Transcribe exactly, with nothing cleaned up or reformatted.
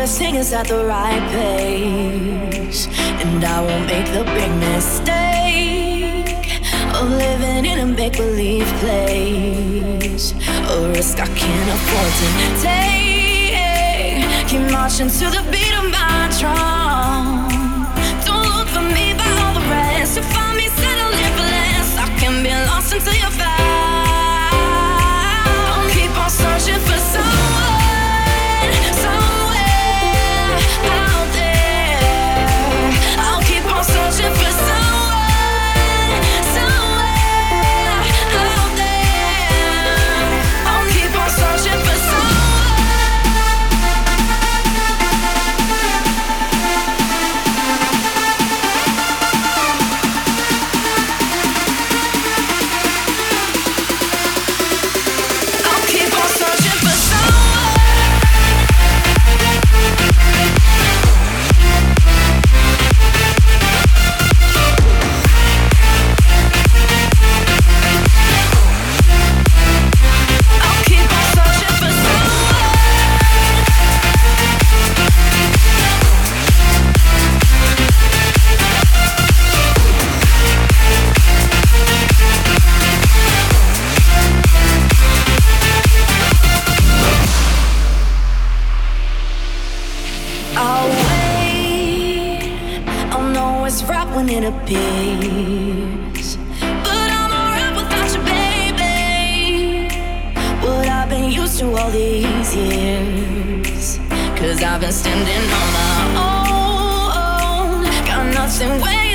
sing us at the right pace, and I won't make the big mistake of living in a make-believe place, a risk I can't afford to take. Keep marching to the beat of my drum. Don't look for me by all the rest. You find me settling for less. I can be lost until you're found. Keep on searching for someone, somewhere out there. I'll keep on searching for someone, somewhere out there. I'll keep on searching for when it appears. But I'm alright without you, baby. What I've been used to all these years, 'cause I've been standing on my own. Got nothing waiting.